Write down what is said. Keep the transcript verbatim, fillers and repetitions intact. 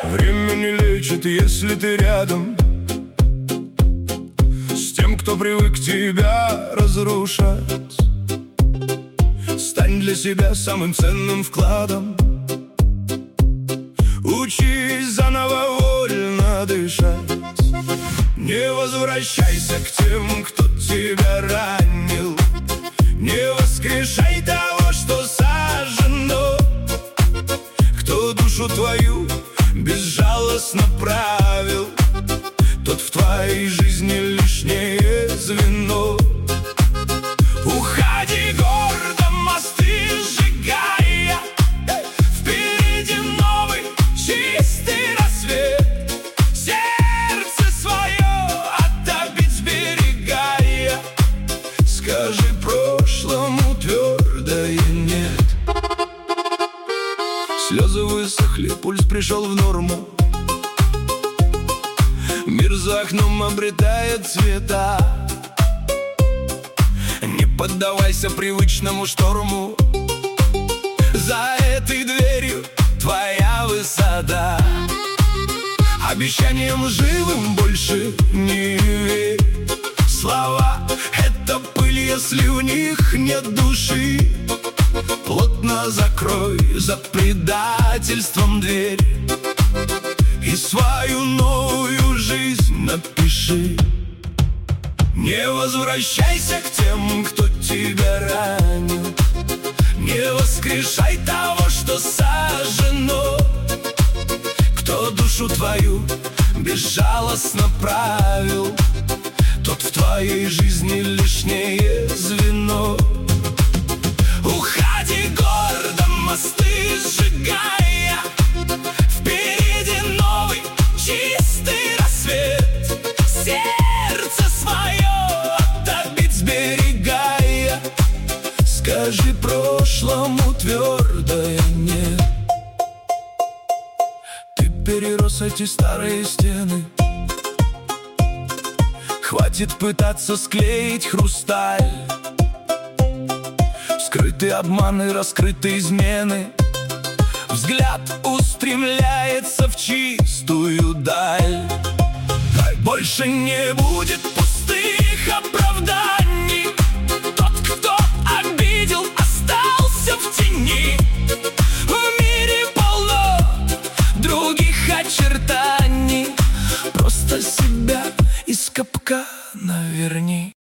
Время не лечит, если ты рядом с тем, кто привык тебя разрушать. Стань для себя самым ценным вкладом. Учись заново вольно дышать. Не возвращайся к тем, кто тебя ранил. Не воскрешай того, что сожжено. Кто душу твою безжалостно правил, тот в твоей жизни лишнее звено. Уходи гордо, мосты сжигая. Впереди новый чистый рассвет. Сердце свое от обид сберегая. Скажи прошлому твердое нет. Слезы высохли, пульс пришел в норму. Мир за окном обретает цвета. Не поддавайся привычному шторму. За этой дверью твоя высота. Обещаниям лживым больше не верь. Слова — это пыль, если в них нет души. Плотно закрой за предательством дверь и свою новую жизнь напиши. Не возвращайся к тем, кто тебя ранил. Не воскрешай того, что сожжено. Кто душу твою безжалостно правил, тот в твоей жизни лишнее звено. Уходи гордо, мосты сжигая. Впереди новый чистый рассвет. Сердце свое от обид сберегая. Скажи прошлому твердое нет. Ты перерос эти старые стены. Хватит пытаться склеить хрусталь. Скрытые обманы, раскрытые измены. Взгляд устремляется в чистую даль. Больше не будет пустых образ.